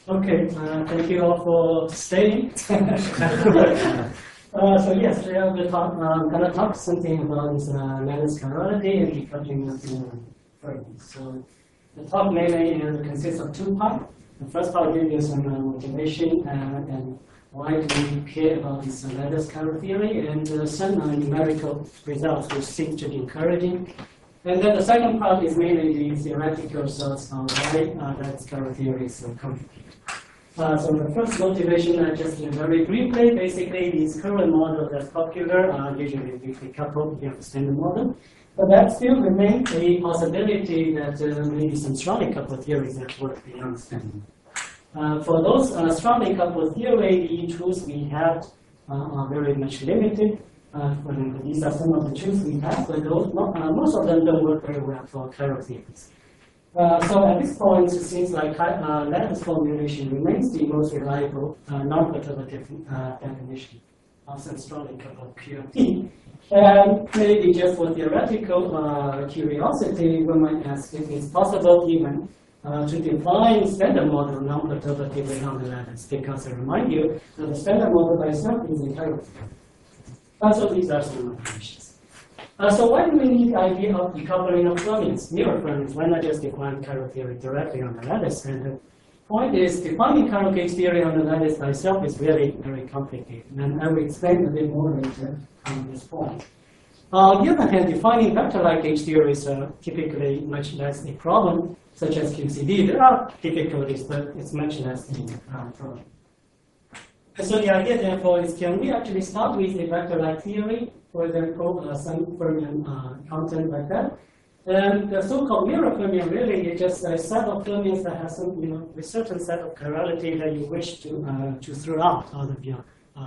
Okay, thank you all for staying. So yes, today I'm going to talk something about this lattice chirality and decoupling of fermions. So the talk mainly consists of two parts. The first part will give you some motivation and why do we care about this lattice chiral theory and some numerical results which seem to be encouraging. And then the second part is mainly the theoretical source on why lattice chiral theory is so complicated. So the first motivation, just very briefly, basically these current models that's popular are usually weakly coupled with the standard model. But that still remains a possibility that maybe some strongly coupled theories that work beyond standard. For those strongly coupled theories, the tools we have are very much limited. For example, these are some of the tools we have, but those, most of them don't work very well for chiral theories. So at this point, it seems like lattice formulation remains the most reliable non-perturbative definition of some strongly coupled QFT. And maybe just for theoretical curiosity, we might ask if it's possible even to define standard model non-perturbatively on the lattice, because I remind you that the standard model by itself is a chiral theory. So these are some motivations. So why do we need the idea of decoupling of fermions, mirror fermions? Why not just define chiral theory directly on the lattice? And the point is, defining chiral gauge theory on the lattice by itself is really very complicated. And I will explain a bit more later on this point. On the other hand, defining vector-like gauge theories are typically much less a problem, such as QCD. There are difficulties, but it's much less a problem. And so the idea, therefore, is can we actually start with a vector-like theory, for example, some fermion content like that. And the so-called mirror fermion really is just a set of fermions that have some, a certain set of chirality that you wish to throw out of your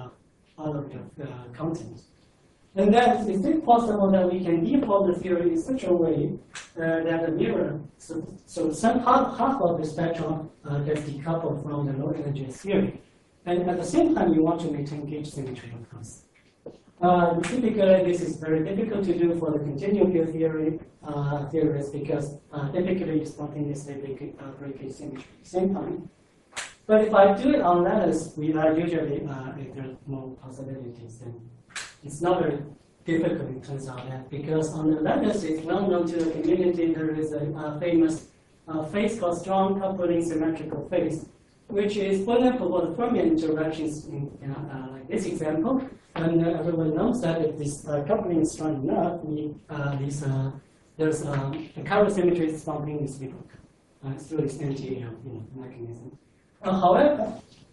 content. And then, is it possible that we can default the theory in such a way that the mirror, so some half of the spectrum gets decoupled from the low energy theory. And at the same time, you want to maintain gauge symmetry, of course. Typically, this is very difficult to do for the continuum field theorists because typically you spontaneously break gauge symmetry at the same time. But if I do it on lattice, we are usually, if there are more possibilities, then it's not very difficult, it turns out, that because on the lattice, it's well known to the community, there is a famous phase called strong coupling symmetrical phase, which is, for example, for the fermion interactions in like this example, and everyone knows that if this coupling is strong enough, there's the chiral symmetry is spontaneously broken through this mechanism. However,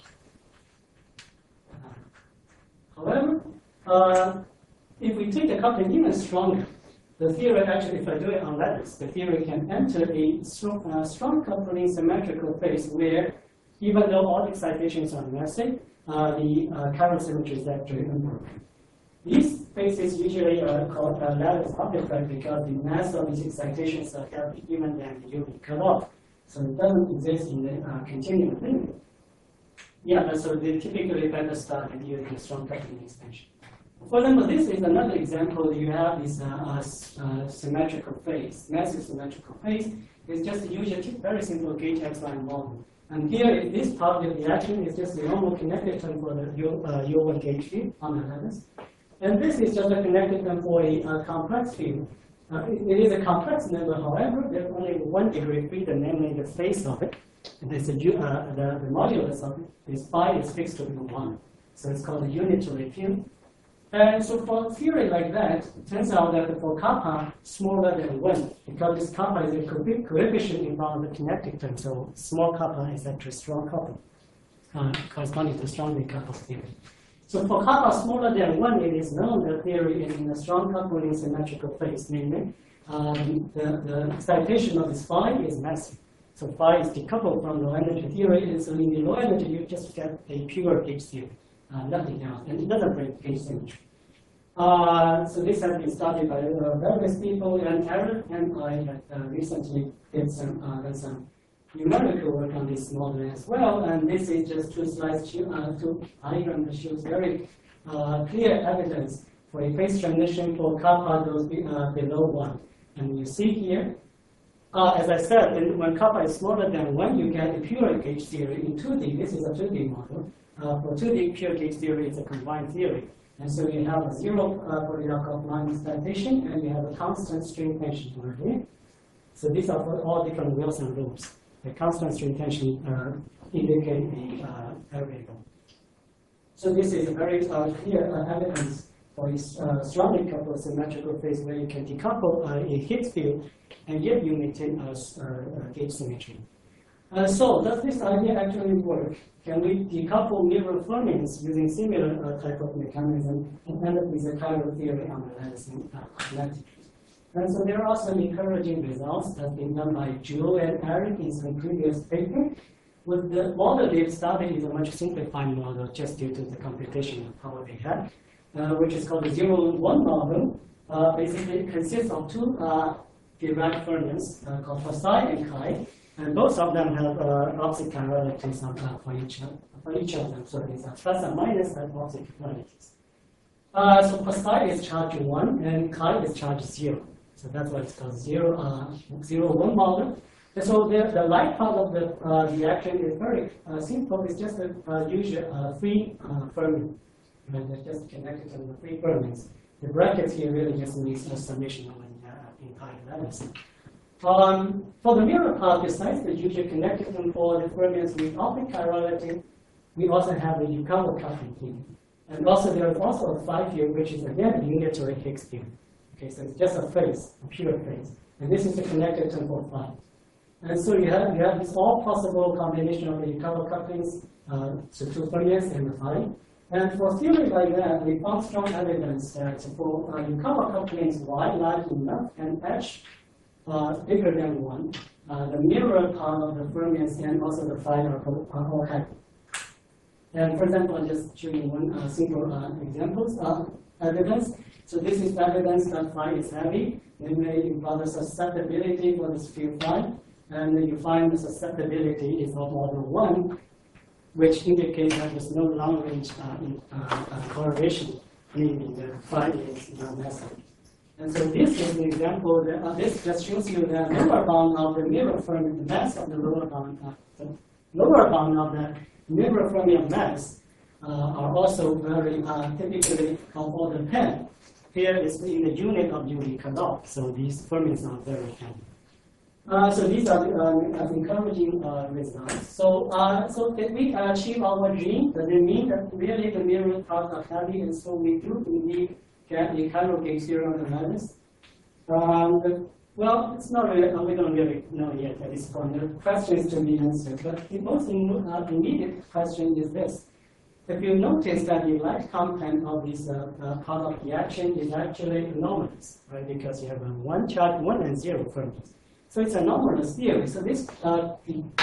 if we take the coupling even stronger, the theory actually, if I do it on lattice, the theory can enter a strong coupling symmetrical phase where even though all excitations are messy, the chiral symmetry is actually unbroken. These phases usually are called lattice artifact because the mass of these excitations are heavy even than the UV cutoff. So it doesn't exist in the continuum limit. Yeah, so they typically better start with using strong coupling extension. For example, this is another example. You have this symmetrical phase, massive symmetrical phase. It's just usually very simple gauge X-line model. And here, this part of the reaction is just the normal connected term for the U1 gauge field on the lattice. And this is just a connected term for a complex field. It is a complex number, however, there's only one degree freedom, namely the phase of it. And the modulus of it is phi is fixed to be 1. So it's called a unitary field. And so for a theory like that, it turns out that for kappa smaller than 1, because this kappa is a coefficient involved in the kinetic term, so small kappa is actually strong couple, corresponding to strongly coupled theory. So for kappa smaller than 1, it is known that theory is in a strong coupling symmetrical phase, namely the excitation of this phi is massive. So phi is decoupled from low energy theory, and so in the low energy, you just get a pure gauge theory. Nothing else, and it doesn't break gauge symmetry. So this has been studied by various people, and Aaron and I recently did some numerical work on this model as well. And this is just two slides, two diagrams that shows very clear evidence for a phase transition for kappa goes below 1. And you see here as I said, when kappa is smaller than 1, you get a pure gauge theory in 2D. This is a 2D model. For 2D pure gauge theory, it's a combined theory. And so you have a zero Polyakov line excitation, and you have a constant string tension over here. So these are for all different Wilson rules. The constant string tension indicate the variable. So this is a very clear evidence for this strongly coupled symmetrical phase where you can decouple a Higgs field, and yet you maintain a gauge symmetry. So does this idea actually work? Can we decouple mirror fermions using similar type of mechanism and end up with a chiral theory on the latticing magnetic? And so there are some encouraging results that have been done by Zhou and Eric in some previous paper. With the model they've studied is a much simplified model just due to the computational power they had, which is called the 0-1 model. Basically, it consists of two Dirac fermions called Psi and Chi, and both of them have opposite chiralities for each of them. So these are plus and minus and opposite chiralities. So Psi is charge 1 and Chi is charge 0. So that's why it's called 0-1 model. And so the light part of the reaction is very simple. It's just a usual free fermion. And they're just connected to the free fermions. The brackets here really just means a summation of an entire lattice. For the mirror part, besides the usual connected for the fermions with optic chirality, we also have the Yukawa coupling here. And also there is also a phi field, which is again unitary Higgs field. Okay, so it's just a phase, a pure phase. And this is the connected term for phi. And so you have this all possible combination of the Yukawa couplings, so two fermions and the phi. And for theory like that, we found strong evidence that for Yukawa couplings y large enough and h bigger than 1, the mirror part of the fermions and also the phi are all happy. And for example, I'll just show you one simple examples of evidence. So this is evidence that phi is heavy. Namely, you plot the susceptibility for this field phi, and you find the susceptibility is of order 1, which indicates that there's no long-range correlation, meaning the phi is non-massive. And so this is the example. This just shows you the lower bound of the mirror fermion, the mass of the lower bound of the mirror fermion mass are also very typically of order 10. Here is in the unit of UV cutoff, so these fermions are very heavy. So these are encouraging results. So did we achieve our dream? Does it mean that really the mirror parts are heavy, and so we do indeed get the chiral gauge theory on the lattice? Well, it's not really, we don't really know yet at this point. The question is to be answered, but the most immediate question is this. If you notice that the light content of this part of the action is actually anomalous, right? Because you have one charge, 1 and 0 fermions. So it's an anomalous theory. So this, the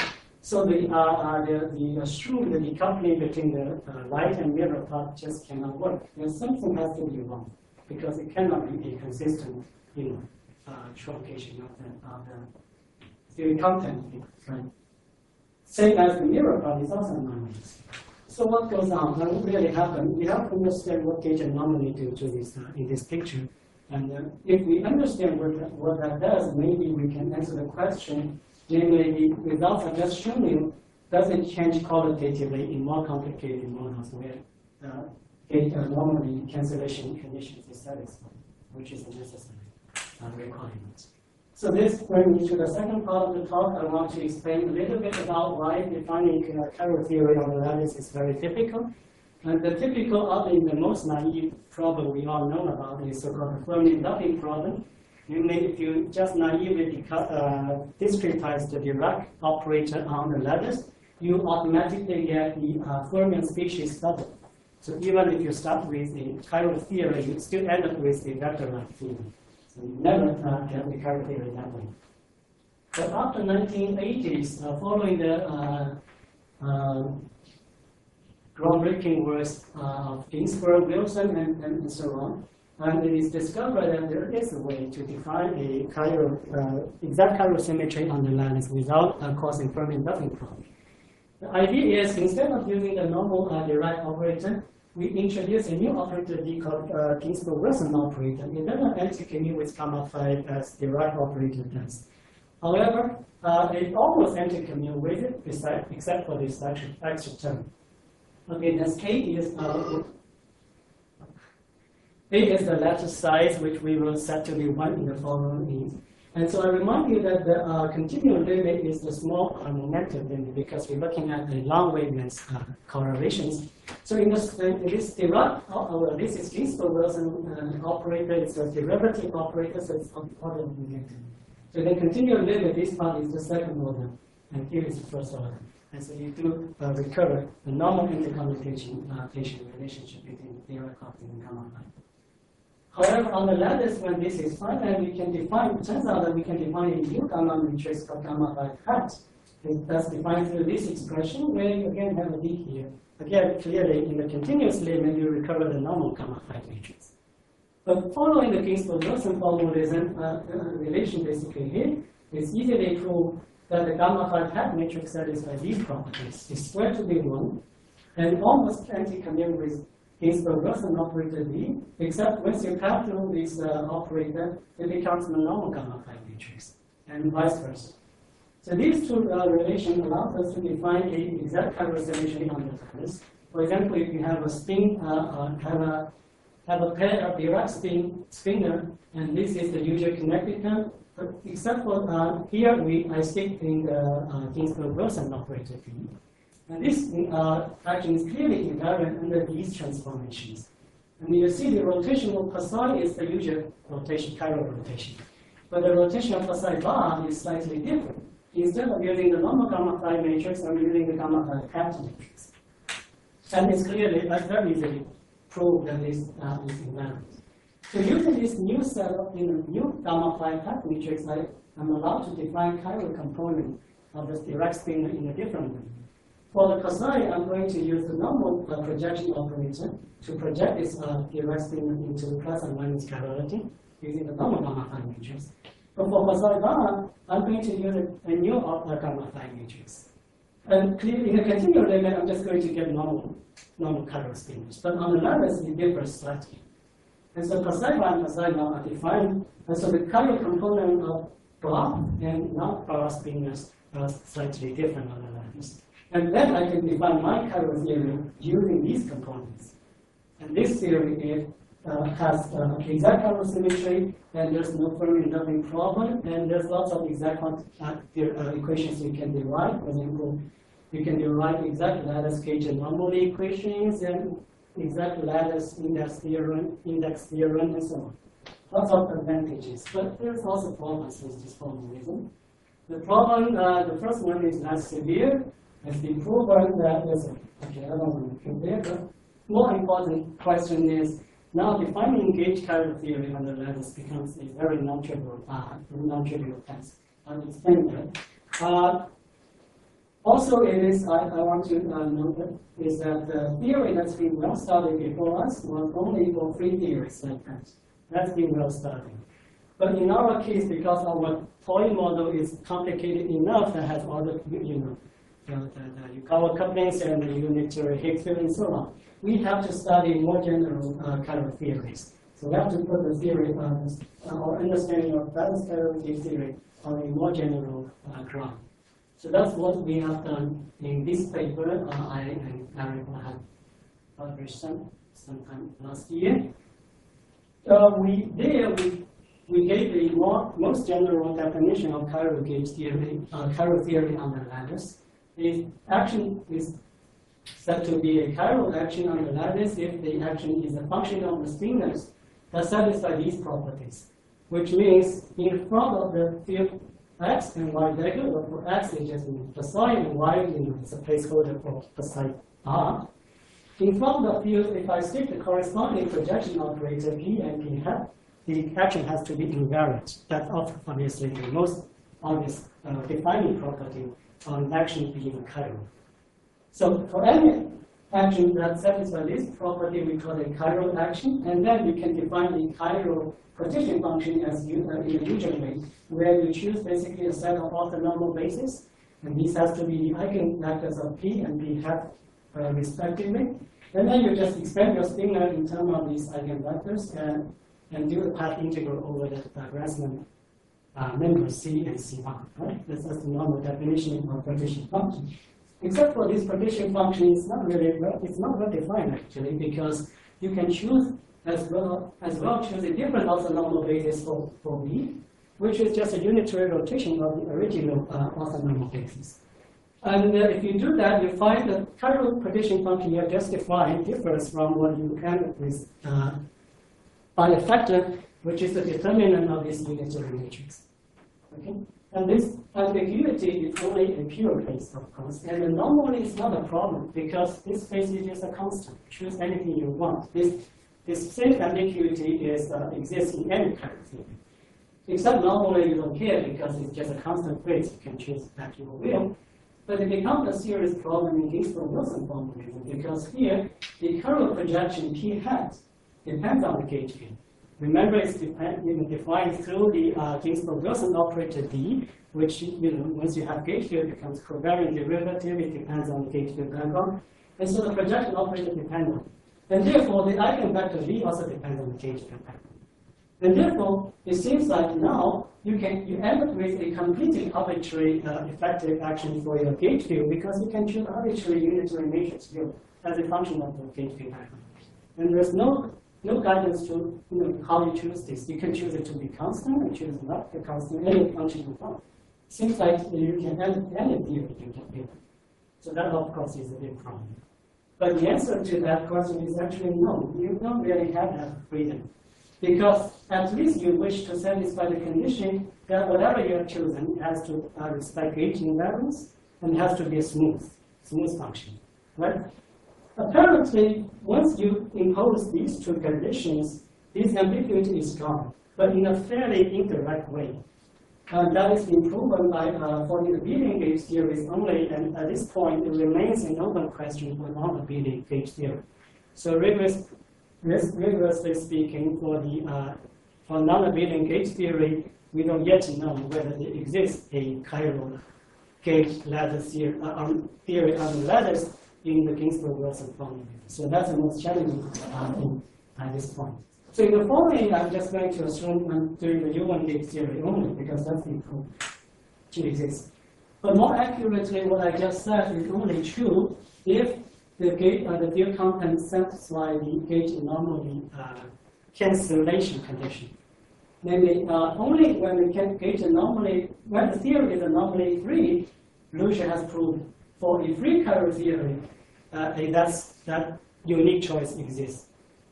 shrew, the decoupling between the light and mirror part just cannot work. Then something has to be wrong because it cannot be a consistent, truncation of the theory content, right? Same as the mirror part is also anomalous. So what goes on? What really happened? We have to understand what gauge anomaly do to this in this picture. And if we understand what that does, maybe we can answer the question, namely, the results I just shown you, does it change qualitatively in more complicated models where gauge anomaly cancellation conditions is satisfied, which is a necessary requirement. So this brings me to the second part of the talk. I want to explain a little bit about why defining chiral theory on the lattice is very difficult. And the typical, the most naive problem we all know about is so-called fermion dumping problem. Namely, if you just naively discretize the Dirac operator on the lattice, you automatically get the fermion species double. So even if you start with the chiral theory, you still end up with the vector-like theory. So you never get the chiral theory that way. But after 1980s, following the groundbreaking works of Ginsburg, Wilson, and so on, and it is discovered that there is a way to define a exact chiral symmetry on the lattice without causing fermion dumping problem. The idea is instead of using the normal Dirac operator, we introduce a new operator called Ginsburg-Wilson operator. It doesn't execute with gamma 5 as Dirac operator does. However, it almost anti-commute with it, except for this extra term. Okay, then A is the lattice size, which we will set to be 1 in the following. And so I remind you that the continuum limit is the small momentum limit because we're looking at the long wavelength correlations. So in this Dirac, this is Ginsburg-Wilson operator. It's a derivative operator, so it's of order of momentum. So the continuum limit, this part is the second order, and here is the first order. And so you do recover the normal intercommutation relationship between Dirac-Kaplan and gamma-phi. However, on the lattice, when this is finite, we can define, it turns out that we can define a new gamma matrix called gamma-phi hat. That's defined through this expression, where you again have a D here. Again, clearly, in the continuous limit, you recover the normal gamma-phi matrix. But following the Ginsburg-Wilson formalism relation basically here, it's easily proved that the gamma-phi hat matrix satisfies these properties. It's squared to be 1, and almost anti-commute with Ginsburg-Wilson operator D, except once you pass through this operator, it becomes the normal gamma-phi matrix, and vice versa. So these two relations allow us to define an exact chiral symmetry on the lattice. For example, if you have a spin, have a pair of Dirac spinner, and this is the usual connected term, but except for here, I stick in the Ginsburg-Wilson operator D. And this action is clearly invariant under these transformations. And you see the rotational psi is the usual rotation, chiral rotation. But the rotation of psi bar is slightly different. Instead of using the normal gamma-phi matrix, I'm using the gamma-phi hat matrix. And it's clearly, very easily proved that this is invariant. So using this new setup in the new gamma-phi hat matrix, I'm allowed to define chiral component of this Dirac spinner in a different way. For the psi, I'm going to use the normal projection operator to project this Dirac spinner into plus and minus chirality using the normal gamma-phi matrix. But for psi bar, I'm going to use a new gamma-phi matrix. And clearly, in the continuum limit, I'm just going to get normal chiral spinners. But on the lattice, it differs slightly. And so psi bar and psi bar are defined. And so the chiral component of bar and non-bar spinners are slightly different on the lattice. And then I can define my chiral theory using these components. And this theory has exact chiral symmetry, and there's no Fermi-Dublin problem, and there's lots of exact equations you can derive. For example, you can derive exact lattice gauge anomaly equations and exact lattice index theorem, and so on. Lots of advantages, but there's also problems with this formalism. The problem, the first one is not severe. It's been proven that okay, I don't want to there, but more important question is now defining gauge chiral theory on the lattice becomes a very non-trivial task. I'll explain that. Also, it is I want to note that is that the theory that's been well studied before us was only for free theories like that. That's been well studied. But in our case, because our toy model is complicated enough that has all the the Yukawa couplings and the unitary Higgs field and so on, we have to study more general chiral theories. So we have to put the theory or understanding of balanced chiral theory on a more general ground. So that's what we have done in this paper. I had published sometime last year. We gave the most general definition of chiral gauge theory, chiral theory on the lattice. The action is said to be a chiral action on the lattice if the action is a function of the spinners that satisfy these properties, which means in front of the field x and y vector, or for x it just means psi, and y is a placeholder for psi r. In front of the field, if I stick the corresponding projection operator p and p hat, the action has to be invariant. That's obviously the most obvious defining property on action being chiral. So for any action that satisfies this property, we call it a chiral action, and then we can define the chiral partition function as in a usual way, where you choose basically a set of orthonormal bases, and these has to be the eigenvectors of p and p hat respectively. And then you just expand your spinner in terms of these eigenvectors and do a path integral over that Grassmann members C and C1, right? That's the normal definition of partition function. Except for this partition function, it's not well defined actually, because you can choose as well choose a different orthonormal basis for V, which is just a unitary rotation of the original orthonormal basis. And if you do that, you find the chiral partition function you have just defined differs from what you end up with by a factor, which is the determinant of this unitary matrix. Okay? And this ambiguity is only a pure case, of course. And normally it's not a problem, because this phase is just a constant. Choose anything you want. This same ambiguity exists in any chiral theory. Except normally you don't care, because it's just a constant phase. You can choose that you will. But it becomes a serious problem in Ginsburg-Wilson formalism, because here the chiral projection P hat depends on the gauge field. Remember, it's defined through the Ginsburg-Wilson operator D, which once you have gauge field, becomes covariant derivative. It depends on the gauge field background, and so the projection operator depends on it. And therefore, the eigenvector V also depends on the gauge field background. And therefore, it seems like now you end up with a completely arbitrary effective action for your gauge field, because you can choose arbitrary unitary matrix field as a function of the gauge field background. And there's no guidance to how you choose this. You can choose it to be constant, and choose not to be constant, any function you want. Seems like you can add any theory you can give. So that, of course, is a big problem. But the answer to that question is actually no. You don't really have that freedom. Because at least you wish to satisfy the condition that whatever you have chosen has to respect gauge invariance and has to be a smooth function, right? Apparently, once you impose these two conditions, this ambiguity is gone, but in a fairly indirect way. And that is been proven by for the abelian gauge theories only, and at this point it remains an open question for non-abelian gauge theory. So rigorously speaking, for non-abelian gauge theory, we don't yet know whether there exists a chiral gauge lattice theory on the lattice in the Ginsburg-Wilson formula. So that's the most challenging thing at this point. So in the following, I'm just going to assume I'm doing the U1 gauge theory only, because that's the proof to exist. But more accurately, what I just said is only true if the field content satisfy the gauge anomaly cancellation condition. Namely, only when the gauge anomaly, when the theory is anomaly free, Lucia has proved for a free chiral theory that unique choice exists.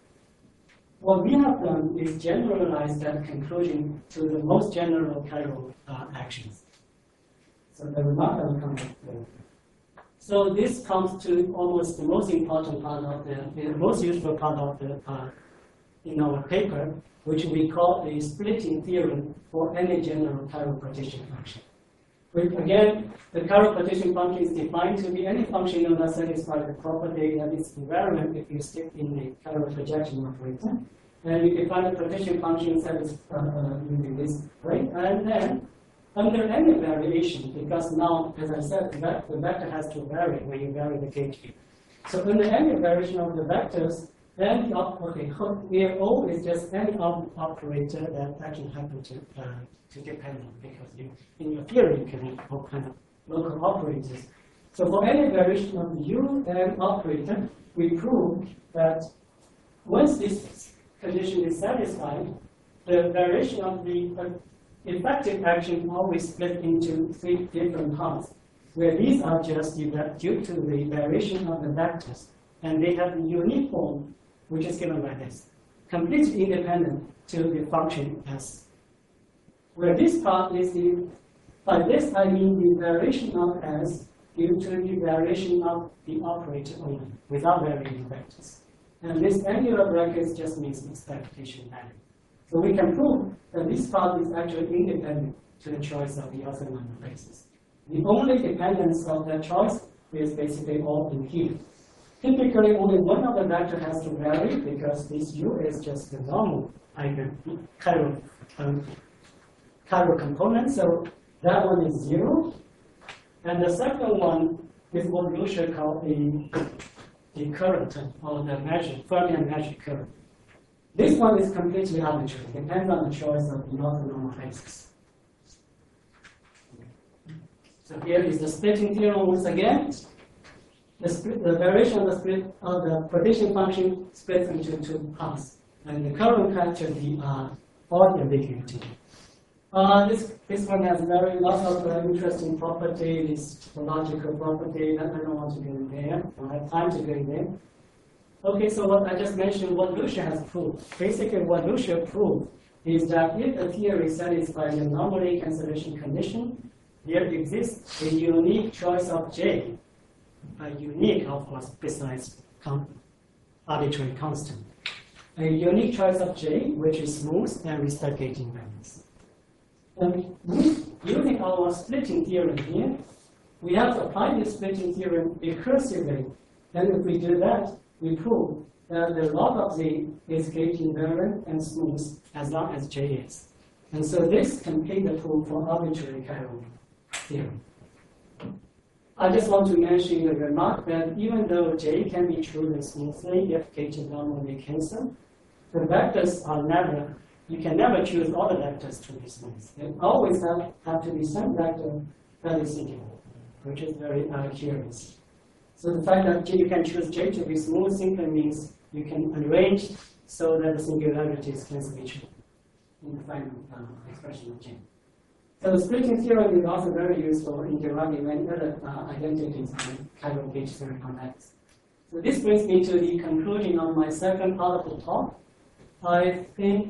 What we have done is generalize that conclusion to the most general chiral actions. So the remark will come up later. So this comes to almost the most important part of the most useful part of the in our paper, which we call the splitting theorem for any general chiral partition function. Which again, the chiral partition function is defined to be any function that satisfies the property that is invariant if you stick in the chiral projection operator. And you define the partition function in this way, and then under any variation, because now, as I said, the vector has to vary when you vary the gauge field. So under any variation of the vectors, then here O is just any operator that actually happens to depend on, because in your theory you can have all kind of local operators. So for any variation of the U and operator, we prove that once this condition is satisfied, the variation of the effective action always split into three different parts, where these are just due to the variation of the vectors, and they have a unique form, which is given by this, completely independent to the function S. Where this part is by this I mean the variation of S due to the variation of the operator only, without varying the vectors. And this angular brackets just means expectation value. So we can prove that this part is actually independent to the choice of the orthonormal basis. The only dependence of that choice is basically all in here. Typically, only one of the vector has to vary, because this U is just the normal chiral component, so that one is 0. And the second one is what Lucia called the current, or the Fermion magic current. This one is completely arbitrary, depends on the choice of the orthonormal basis. So here is the splitting theorem once again. The variation of the split of the partition function splits into two parts, and the current characteristics are all ambiguity. This one has lots of interesting properties, topological property that I don't want to go in there. I don't have time to go in there. Okay, so what I just mentioned, what Lucia has proved. Basically, what Lucia proved is that if a theory satisfies the anomaly cancellation condition, there exists a unique choice of J, a unique, of course, besides arbitrary constant. A unique choice of J, which is smooth and respect gauge invariance. And using our splitting theorem here, we have to apply this splitting theorem recursively. And if we do that, we prove that the log of Z is gauge invariant and smooth as long as J is. And so this complete the proof for arbitrary chiral theorem. I just want to mention the remark that even though J can be chosen smoothly if gauge is normally cancelled, the vectors are never, you can never choose all the vectors to be smooth. There always have to be some vector that is singular, which is very curious. So the fact that you can choose J to be smooth simply means you can arrange so that the singularities cancel each other in the final expression of J. So the splitting theorem is also very useful in deriving many other identities on chiral gauge theory connects. So this brings me to the conclusion of my second part of the talk. I think,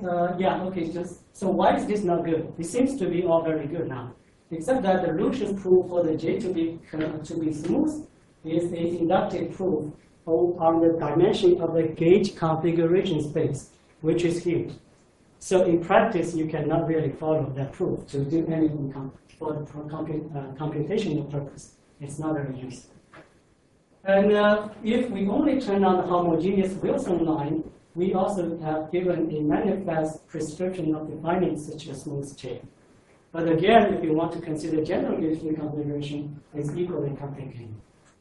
so why is this not good? It seems to be all very good now, except that the Lucian proof for the J to be smooth is an inductive proof on the dimension of the gauge configuration space, which is huge. So in practice, you cannot really follow that proof to do anything for computational purpose. It's not very useful. And if we only turn on the homogeneous Wilson line, we also have given a manifest prescription of defining such a smooth J. But again, if you want to consider general gauge configuration, it's equally complicated.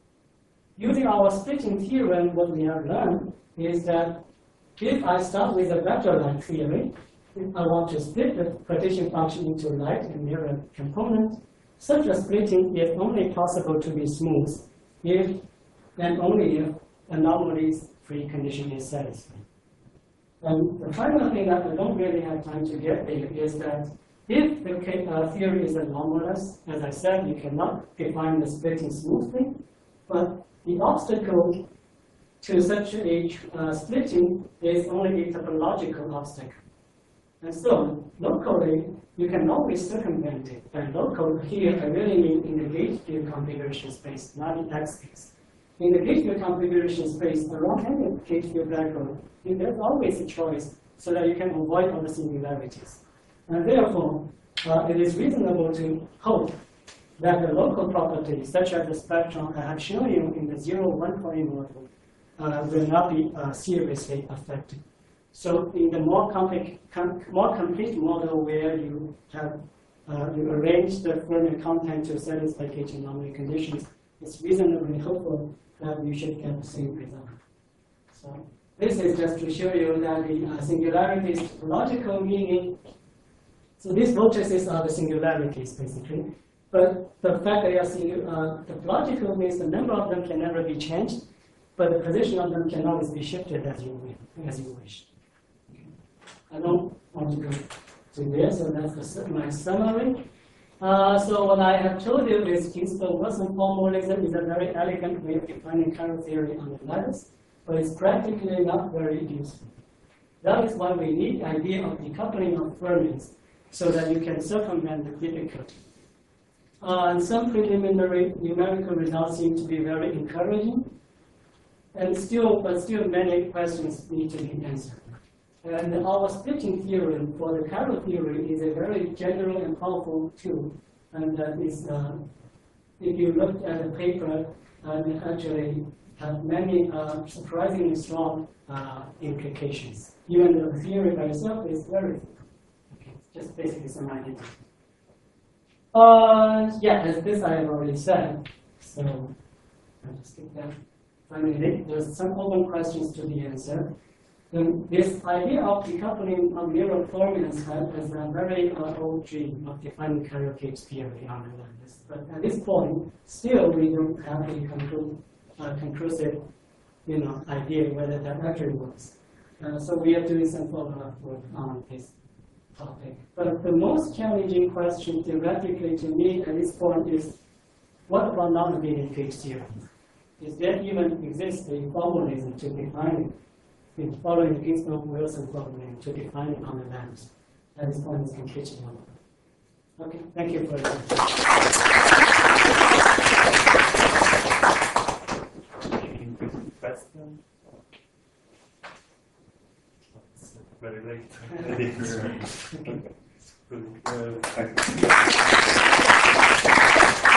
Using our splitting theorem, what we have learned is that if I start with a vector-like theory, if I want to split the partition function into light and mirror components, such a splitting is only possible to be smooth if and only if anomaly-free condition is satisfied. And the final thing that I don't really have time to get there is that if the theory is anomalous, as I said, you cannot define the splitting smoothly, but the obstacle to such a splitting is only a topological obstacle. And so, locally, you can always circumvent it. And local here, I really mean in the gauge field configuration space, not in X space. In the gauge field configuration space, around any gauge field background, there's always a choice so that you can avoid all the singularities. And therefore, it is reasonable to hope that the local properties, such as the spectrum I have shown you in the 0-1 point model, will not be seriously affected. So in the more complete model where you have you arrange the Fermi content to satisfy gauge anomaly conditions, it's reasonably hopeful that you should get the same result. So this is just to show you that the singularity is topological meaning. So these vortices are the singularities basically. But the fact that they are topological means the number of them can never be changed, but the position of them can always be shifted as you wish. I don't want to go to this, so that's my summary. So what I have told you is Ginsburg-Wilson formalism is a very elegant way of defining chiral theory on the lattice, but it's practically not very useful. That is why we need the idea of decoupling of Fermis, so that you can circumvent the difficulty. And some preliminary numerical results seem to be very encouraging, but still many questions need to be answered. And our splitting theorem for the chiral theory is a very general and powerful tool, and that is, if you look at the paper, it actually have many surprisingly strong implications. Even though the theory by itself is very, just basically some ideas. As this I have already said, so I'll just skip that. Finally, there's some open questions to be answered. This idea of decoupling of mirror permanence is a very old dream of defining karaoke theory on this. But at this point, still we don't have a conclusive, idea whether that actually works. So we are doing some follow-up work on this topic. But the most challenging question theoretically to me at this point is, what about non-negative fixed theory? Is there even exist a formalism to define it? Following the Ginsburg-Wilson formula to define it on the lens. At this point, it's completely known. Okay, thank you for your question. It's very late. Okay.